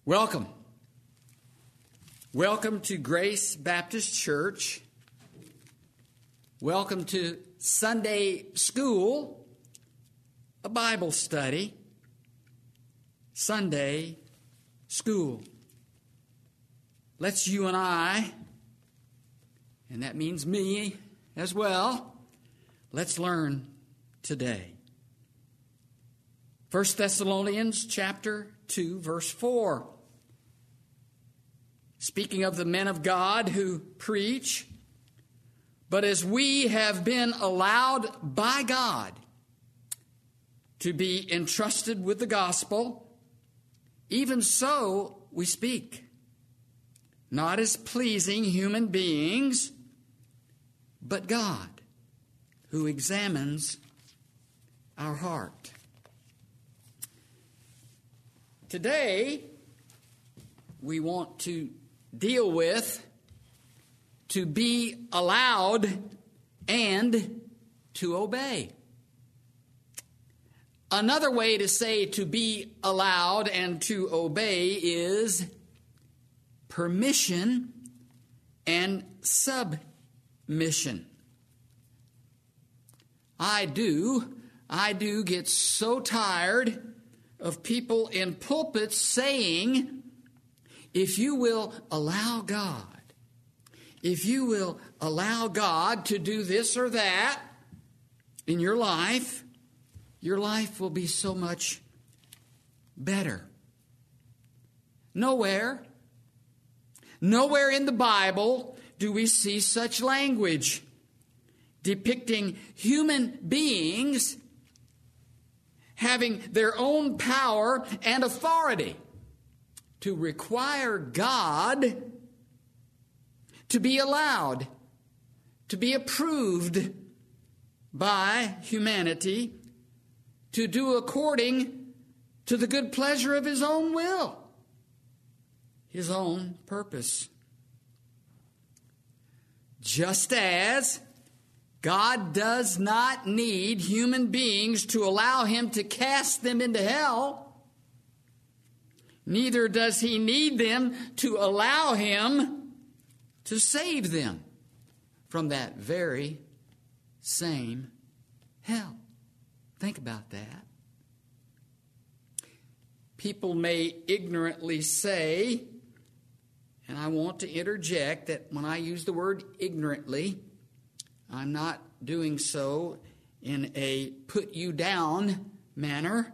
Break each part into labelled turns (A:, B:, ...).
A: Welcome. Welcome to Grace Baptist Church. Welcome to Sunday School, a Bible study. Sunday School. Let's you and I, and that means me as well, let's learn today. 1 Thessalonians chapter 2, verse 4. Speaking of the men of God who preach, but as we have been allowed by God to be entrusted with the gospel, even so we speak, not as pleasing human beings, but God, who examines our heart. Today, we want to deal with to be allowed and to obey. Another way to say to be allowed and to obey is permission and submission. I do get so tired of people in pulpits saying, if you will allow God, if you will allow God to do this or that in your life will be so much better. Nowhere in the Bible do we see such language depicting human beings having their own power and authority to require God to be allowed, to be approved by humanity to do according to the good pleasure of His own will, His own purpose. Just as God does not need human beings to allow Him to cast them into hell, neither does He need them to allow Him to save them from that very same hell. Think about that. People may ignorantly say, and I want to interject that when I use the word ignorantly, I'm not doing so in a put you down manner,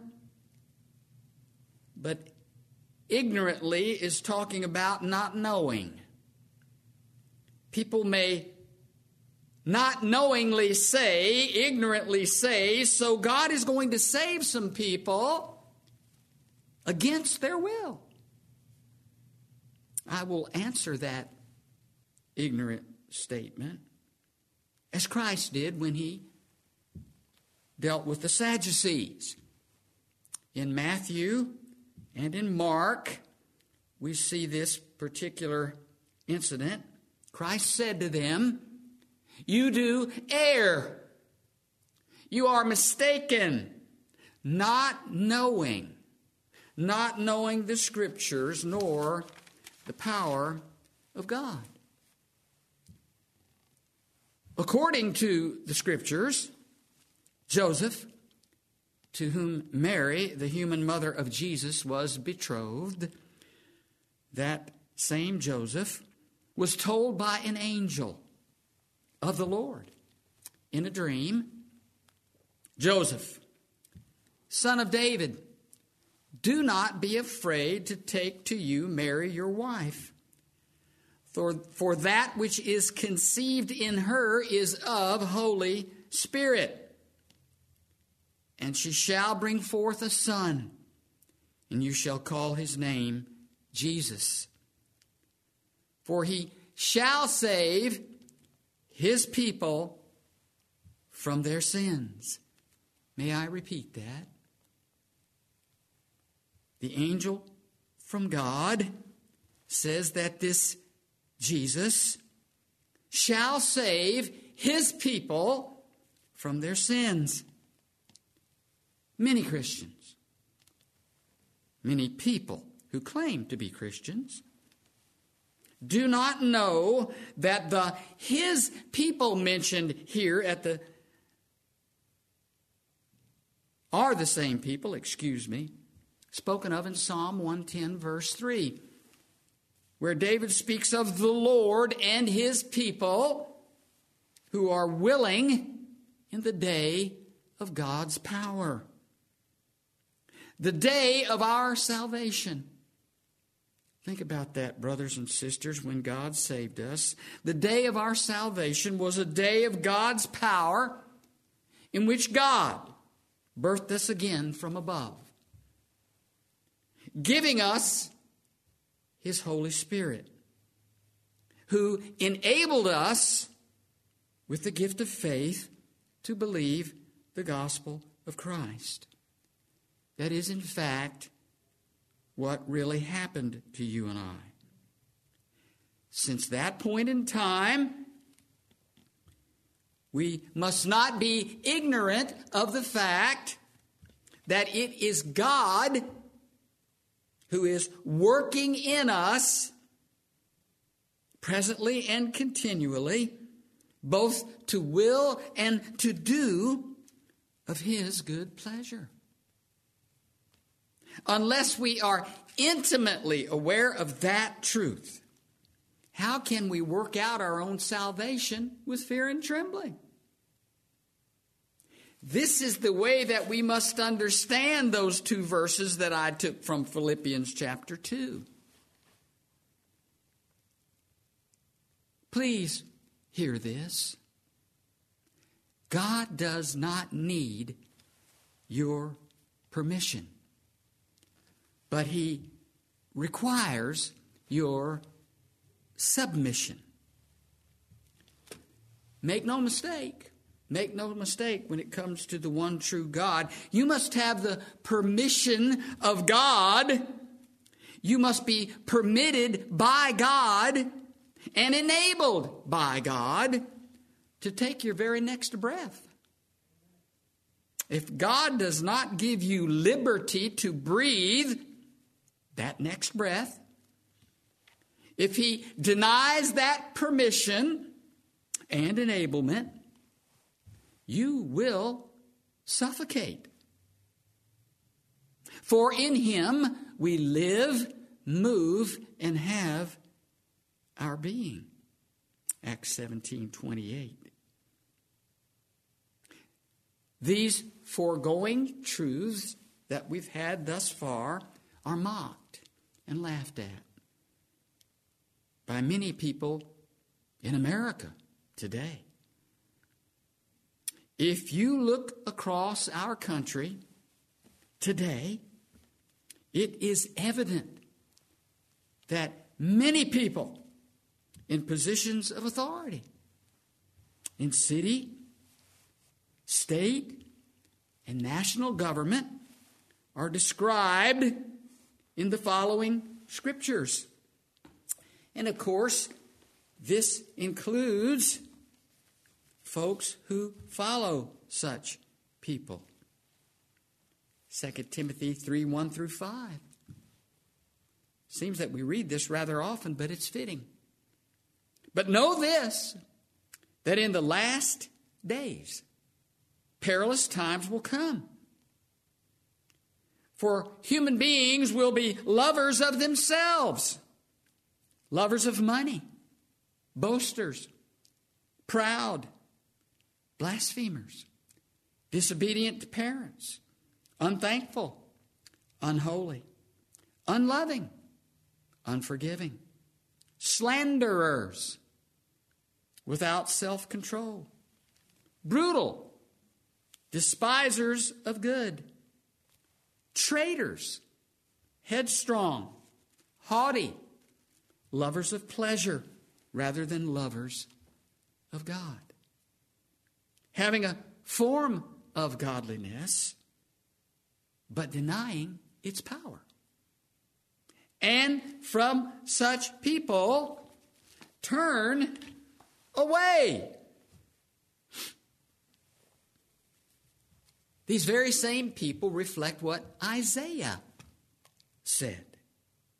A: but ignorantly is talking about not knowing. People may not knowingly say, ignorantly say, so God is going to save some people against their will. I will answer that ignorant statement as Christ did when He dealt with the Sadducees. In Matthew and in Mark, we see this particular incident. Christ said to them, "You do err. You are mistaken, not knowing the Scriptures nor the power of God." According to the Scriptures, Joseph, to whom Mary, the human mother of Jesus, was betrothed, that same Joseph was told by an angel of the Lord in a dream, "Joseph, son of David, do not be afraid to take to you Mary your wife, for that which is conceived in her is of Holy Spirit. And she shall bring forth a son, and you shall call his name Jesus. For he shall save his people from their sins." May I repeat that? The angel from God says that this Jesus shall save his people from their sins. Many Christians, many people who claim to be Christians do not know that his people mentioned here are the same people, spoken of in Psalm 110, verse 3, where David speaks of the Lord and his people who are willing in the day of God's power, the day of our salvation. Think about that, brothers and sisters, when God saved us. The day of our salvation was a day of God's power in which God birthed us again from above, giving us His Holy Spirit, who enabled us with the gift of faith to believe the gospel of Christ. That is, in fact, what really happened to you and I. Since that point in time, we must not be ignorant of the fact that it is God who is working in us presently and continually, both to will and to do of His good pleasure. Unless we are intimately aware of that truth, how can we work out our own salvation with fear and trembling? This is the way that we must understand those two verses that I took from Philippians chapter 2. Please hear this. God does not need your permission, but He requires your submission. Make no mistake. Make no mistake when it comes to the one true God. You must have the permission of God. You must be permitted by God and enabled by God to take your very next breath. If God does not give you liberty to breathe that next breath, if He denies that permission and enablement, you will suffocate. For in Him we live, move, and have our being. Acts 17:28. These foregoing truths that we've had thus far are mocked and laughed at by many people in America today. If you look across our country today, it is evident that many people in positions of authority in city, state, and national government are described in the following scriptures. And of course, this includes folks who follow such people. 2 Timothy 3:1-5. Seems that we read this rather often, but it's fitting. But know this, that in the last days, perilous times will come. For human beings will be lovers of themselves, lovers of money, boasters, proud, blasphemers, disobedient to parents, unthankful, unholy, unloving, unforgiving, slanderers, without self-control, brutal, despisers of good, traitors, headstrong, haughty, lovers of pleasure rather than lovers of God, having a form of godliness, but denying its power. And from such people, turn away. These very same people reflect what Isaiah said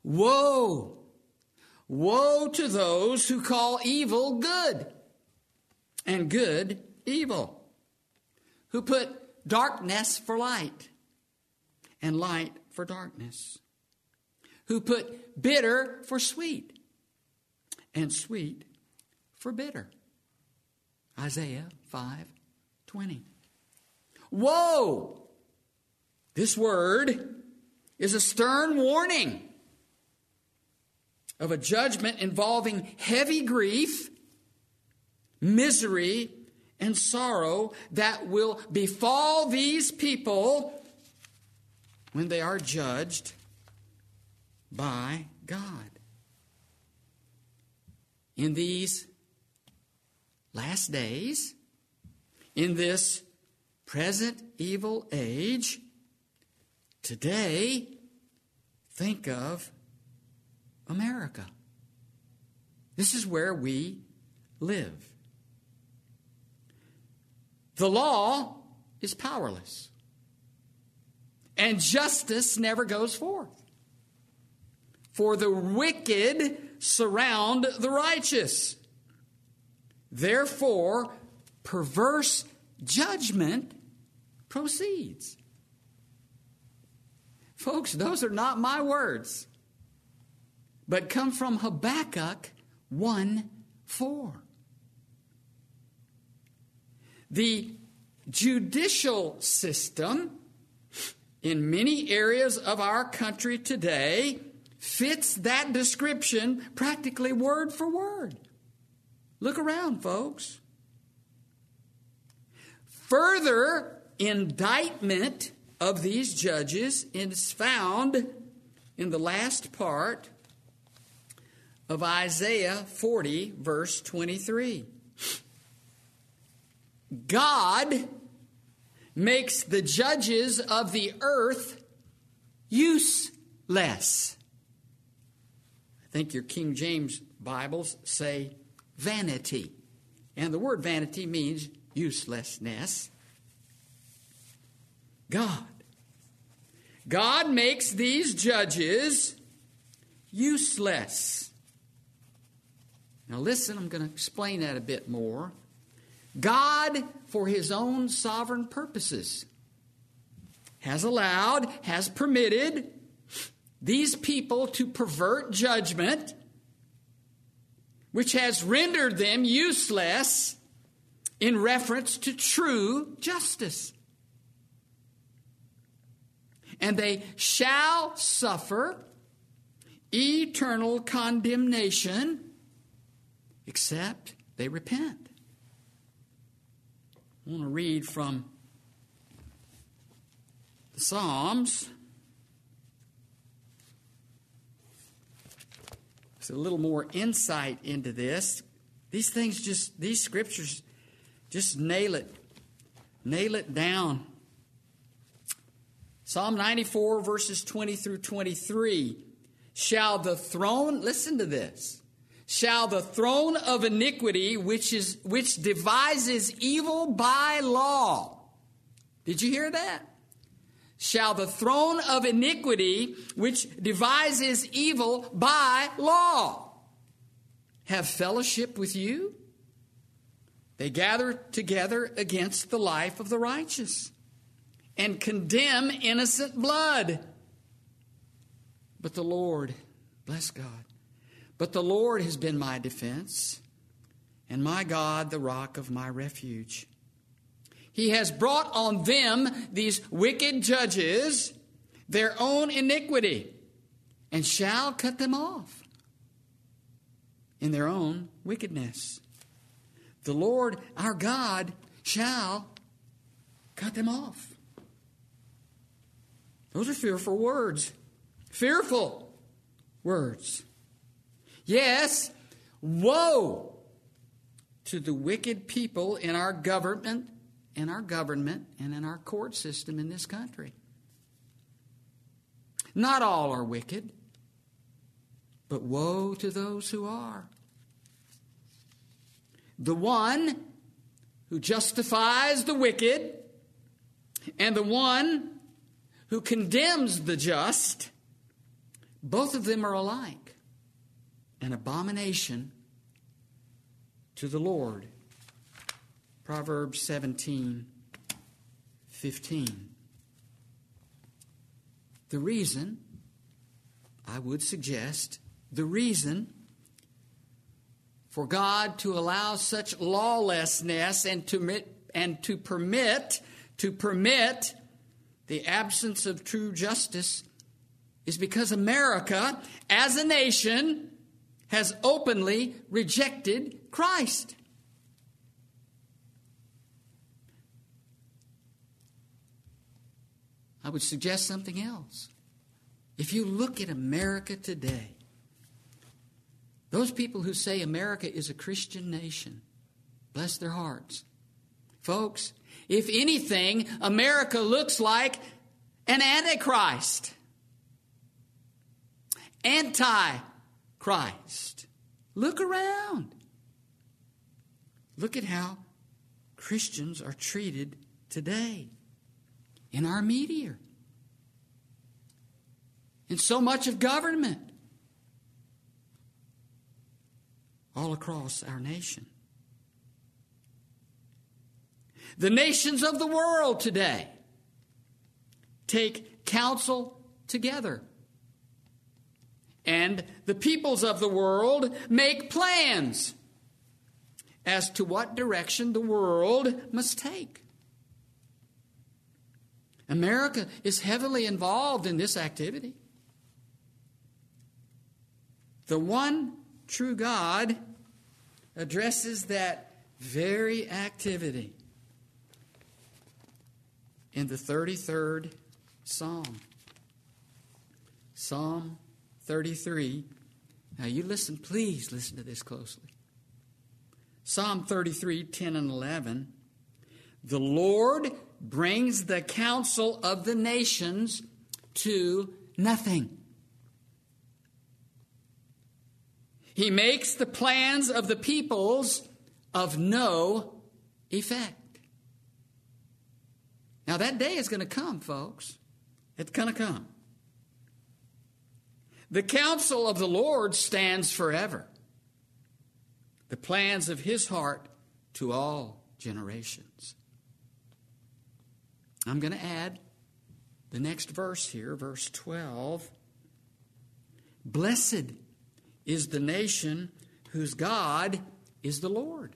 A: Woe! Woe to those who call evil good and good evil, who put darkness for light and light for darkness, who put bitter for sweet and sweet for bitter. Isaiah 5:20. Woe! This word is a stern warning of a judgment involving heavy grief, misery, and sorrow that will befall these people when they are judged by God. In these last days, in this present evil age, today, think of America. This is where we live. The law is powerless, and justice never goes forth. For the wicked surround the righteous. Therefore, perverse judgment proceeds. Folks, those are not my words, but come from Habakkuk 1:4. The judicial system in many areas of our country today fits that description practically word for word. Look around, folks. Further indictment of these judges is found in the last part of Isaiah 40, verse 23. God makes the judges of the earth useless. I think your King James Bibles say vanity. And the word vanity means uselessness. God makes these judges useless. Now listen, I'm going to explain that a bit more. God, for his own sovereign purposes, has allowed, has permitted these people to pervert judgment, which has rendered them useless in reference to true justice. And they shall suffer eternal condemnation except they repent. I want to read from the Psalms. There's a little more insight into this. These scriptures just nail it down. Psalm 94, verses 20 through 23. Listen to this. Shall the throne of iniquity, which devises evil by law. Did you hear that? Shall the throne of iniquity, which devises evil by law, have fellowship with you? They gather together against the life of the righteous and condemn innocent blood. But the Lord, bless God, but the Lord has been my defense, and my God, the rock of my refuge. He has brought on them, these wicked judges, their own iniquity, and shall cut them off in their own wickedness. The Lord our God shall cut them off. Those are fearful words. Fearful words. Yes, woe to the wicked people in our government, and in our court system in this country. Not all are wicked, but woe to those who are. The one who justifies the wicked and the one who condemns the just Both of them are alike, an abomination to the Lord. Proverbs 17:15. The reason, I would suggest, the reason for God to allow such lawlessness and to permit the absence of true justice is because America, as a nation, has openly rejected Christ. I would suggest something else. If you look at America today, those people who say America is a Christian nation, bless their hearts. Folks, if anything, America looks like an antichrist. Anti-Christ. Look around. Look at how Christians are treated today in our media, in so much of government, all across our nation. The nations of the world today take counsel together, and the peoples of the world make plans as to what direction the world must take. America is heavily involved in this activity. The one true God addresses that very activity in the 33rd Psalm. Psalm 33. Now you listen, please listen to this closely. Psalm 33, 10 and 11. The Lord brings the counsel of the nations to nothing. He makes the plans of the peoples of no effect. Now that day is going to come, folks. It's going to come. The counsel of the Lord stands forever. The plans of his heart to all generations. I'm going to add the next verse here, verse 12. Blessed is the nation whose God is the Lord.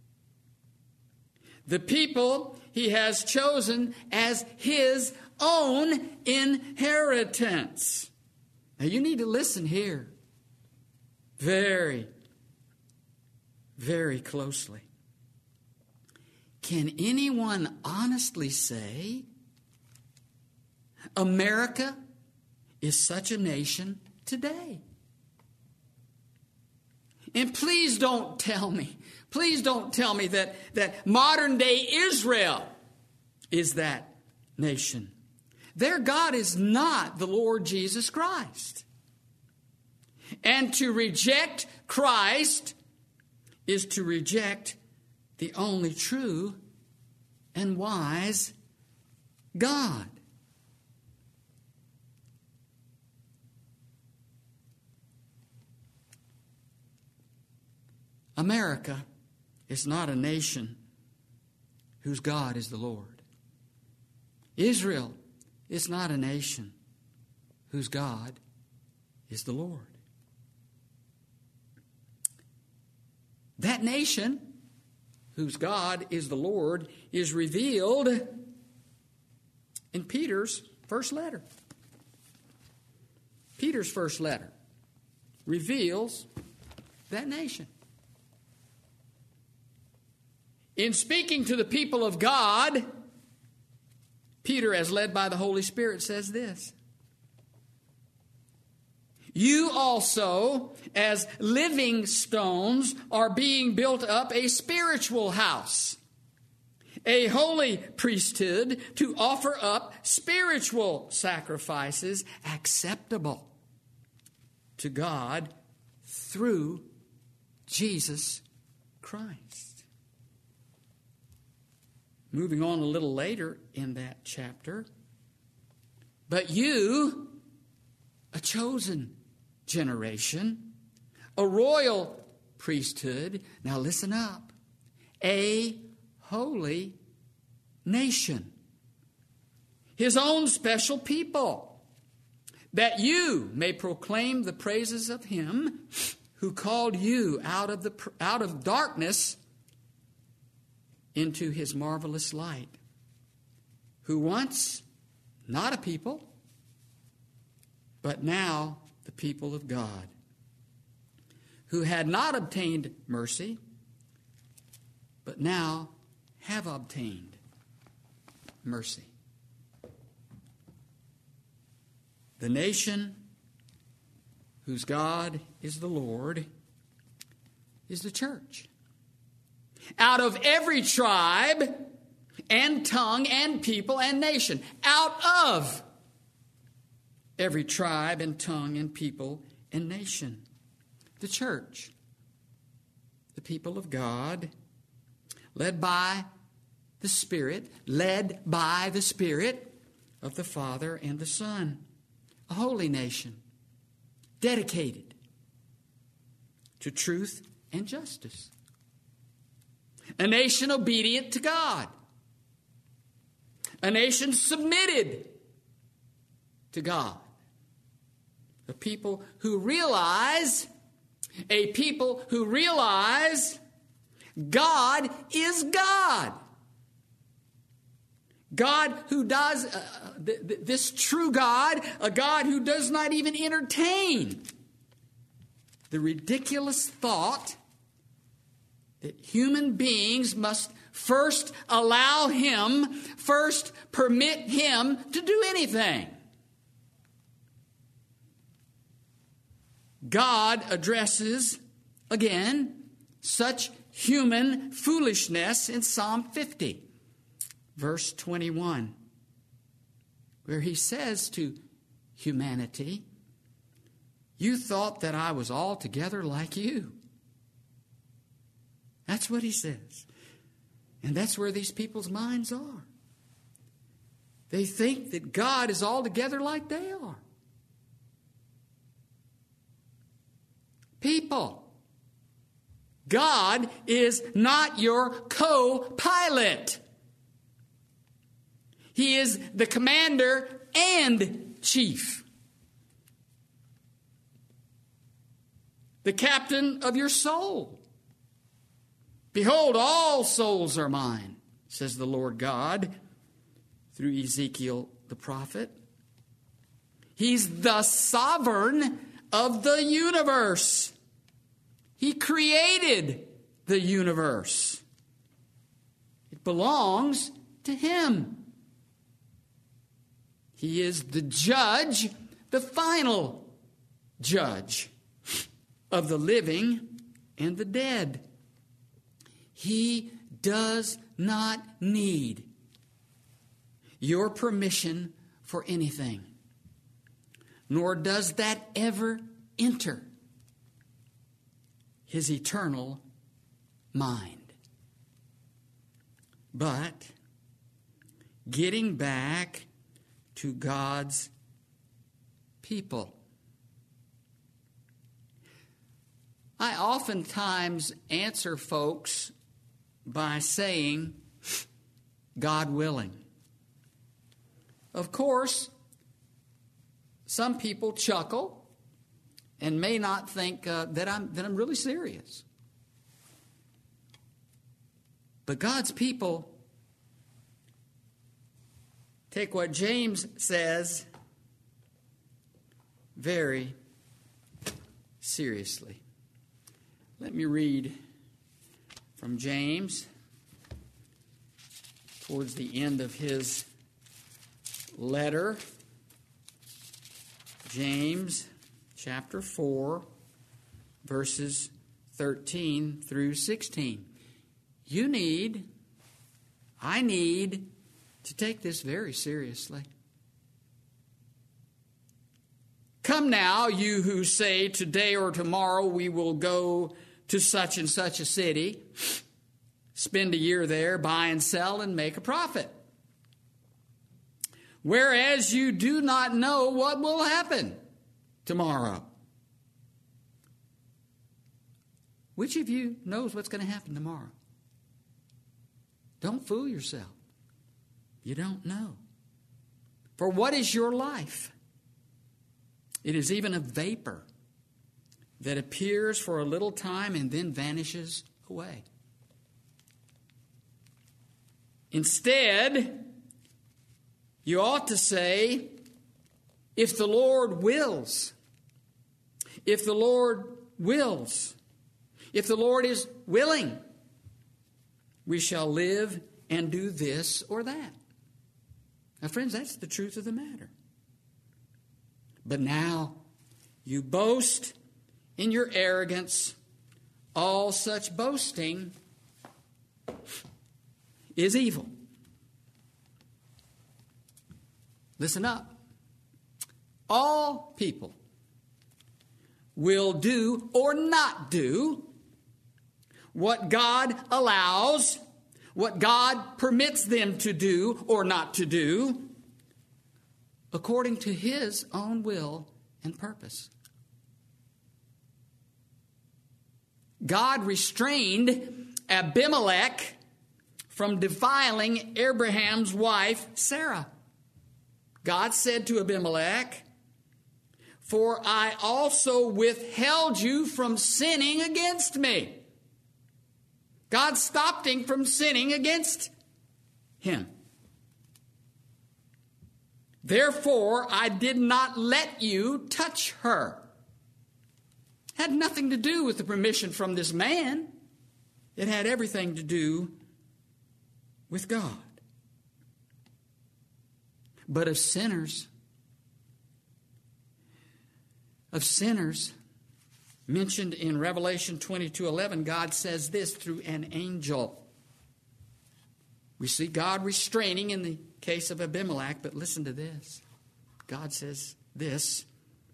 A: The people he has chosen as his own inheritance. Now you need to listen here very, very closely. Can anyone honestly say America is such a nation today? And please don't tell me that modern day Israel is that nation. Their God is not the Lord Jesus Christ. And to reject Christ is to reject the only true and wise God. America is not a nation whose God is the Lord. Israel is not a nation whose God is the Lord. That nation whose God is the Lord is revealed in Peter's first letter. Peter's first letter reveals that nation. In speaking to the people of God, Peter, as led by the Holy Spirit, says this: you also, as living stones, are being built up a spiritual house, a holy priesthood, to offer up spiritual sacrifices acceptable to God through Jesus Christ. Moving on a little later in that chapter. But you a chosen generation, a royal priesthood. Now listen up. A holy nation. His own special people, that you may proclaim the praises of him who called you out of darkness into his marvelous light, who once not a people, but now the people of God, who had not obtained mercy, but now have obtained mercy. The nation whose God is the Lord is the church. Out of every tribe and tongue and people and nation. Out of every tribe and tongue and people and nation. The church. The people of God. Led by the Spirit of the Father and the Son. A holy nation, dedicated to truth and justice. A nation obedient to God. A nation submitted to God. A people who realize God is God. God who does, this true God, a God who does not even entertain the ridiculous thought that human beings must first allow him, first permit him to do anything. God addresses, again, such human foolishness in Psalm 50. Verse 21, where he says to humanity, you thought that I was altogether like you. That's what he says. And that's where these people's minds are. They think that God is altogether like they are. People, God is not your co-pilot. He is the commander and chief. The captain of your soul. Behold, all souls are mine, says the Lord God through Ezekiel the prophet. He's the sovereign of the universe. He created the universe. It belongs to him. He is the judge, the final judge of the living and the dead. He does not need your permission for anything, nor does that ever enter his eternal mind. But getting back to God's people. I oftentimes answer folks by saying, God willing. Of course, some people chuckle and may not think that I'm really serious. But God's people take what James says very seriously. Let me read from James towards the end of his letter. James chapter 4, verses 13 through 16. I need to take this very seriously. Come now, you who say today or tomorrow we will go to such and such a city, spend a year there, buy and sell, and make a profit. Whereas you do not know what will happen tomorrow. Which of you knows what's going to happen tomorrow? Don't fool yourself. You don't know. For what is your life? It is even a vapor that appears for a little time and then vanishes away. Instead, you ought to say, if the Lord wills, if the Lord wills, if the Lord is willing, we shall live and do this or that. Now, friends, that's the truth of the matter. But now you boast in your arrogance. All such boasting is evil. Listen up. All people will do or not do what God allows, what God permits them to do or not to do, according to His own will and purpose. God restrained Abimelech from defiling Abraham's wife, Sarah. God said to Abimelech, "For I also withheld you from sinning against me." God stopped him from sinning against him. "Therefore, I did not let you touch her." Had nothing to do with the permission from this man. It had everything to do with God. But of sinners mentioned in Revelation 22:11, God says this through an angel. We see God restraining in the case of Abimelech, but listen to this. God says this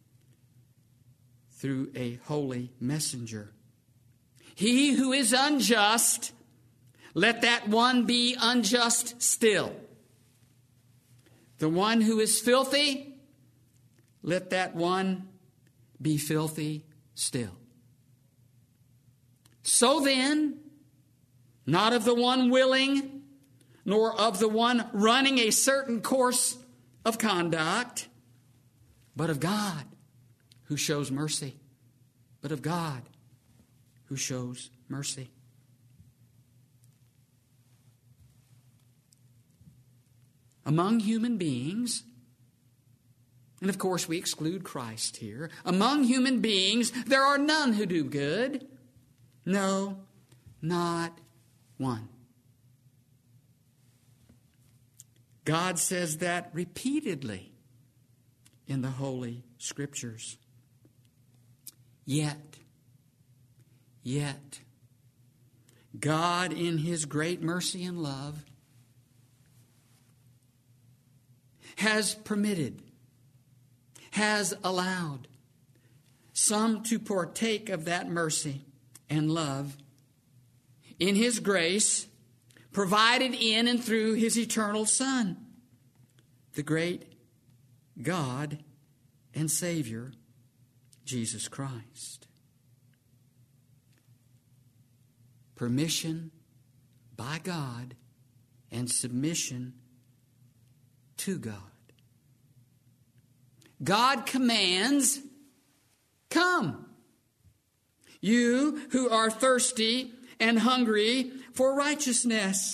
A: through a holy messenger. "He who is unjust, let that one be unjust still. The one who is filthy, let that one be filthy still. So then, not of the one willing, nor of the one running a certain course of conduct, but of God who shows mercy. But of God who shows mercy." Among human beings, and of course we exclude Christ here, among human beings there are none who do good. No, not one. God says that repeatedly in the Holy Scriptures. Yet, God in His great mercy and love has permitted, has allowed some to partake of that mercy and love in His grace, provided in and through His eternal Son, the great God and Savior, Jesus Christ. Permission by God and submission to God. God commands, "Come, you who are thirsty and hungry for righteousness.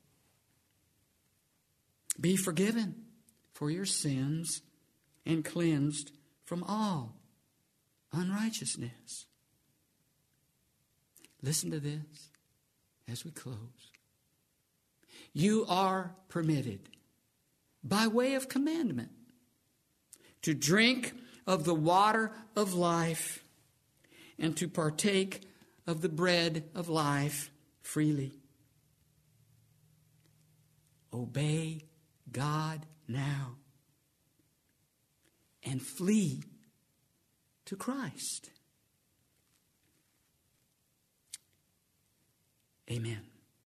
A: Be forgiven for your sins and cleansed from all unrighteousness." Listen to this as we close. You are permitted, by way of commandment, to drink of the water of life and to partake of the bread of life freely. Obey God now and flee to Christ. Amen.